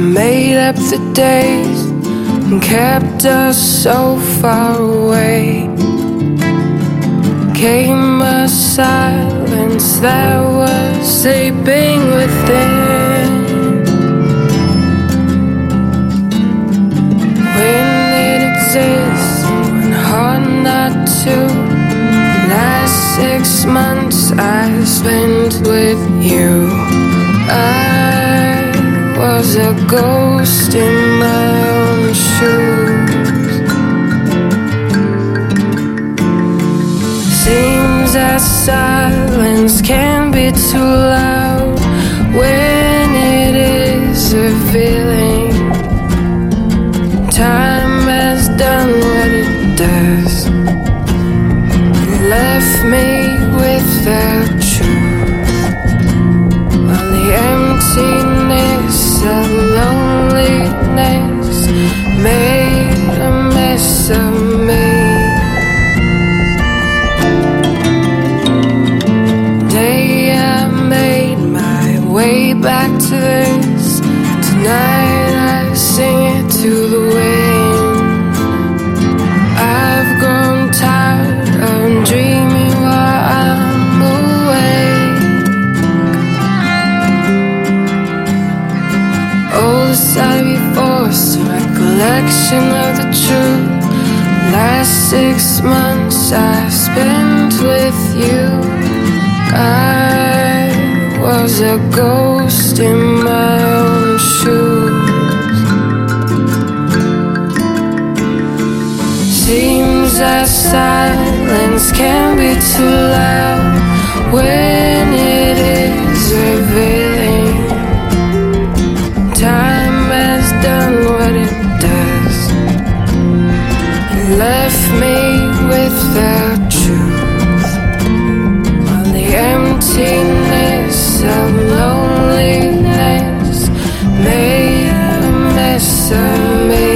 made up the days and kept us so far away. Came a silence that was sleeping within. When it exists, when hard not to. Last 6 months I spent with you. I was a ghost in my own shoes. Seems that silence can be too loud when it is revealing. Time has done what it does, left me with the truth. On the emptiness of loneliness made a mess of me. Day I made my way back to this. Tonight I sing it to the wind. I've grown tired of dreaming while I'm awake. Oh, the sight of your forced recollection of the truth. Last 6 months I spent with you. I was a ghost in my own shoes. Seems that silence can be too loud when it is revealing. Time has done what it does, and left me with the truth. On the emptiness of loneliness made a mess of me.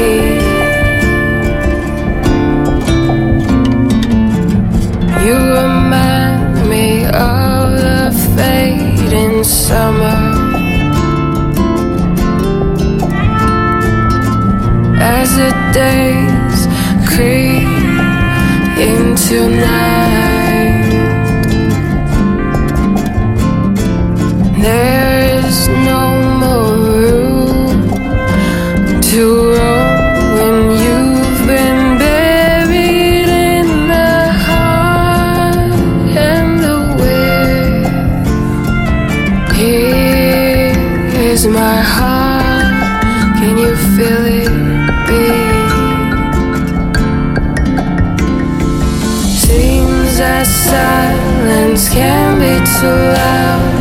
You remind me of the fading summer, as the days creep into night. There is no more room to roam when you've been buried in the heart and the wind. Here is my heart, can you feel it beat? Seems that silence can be too loud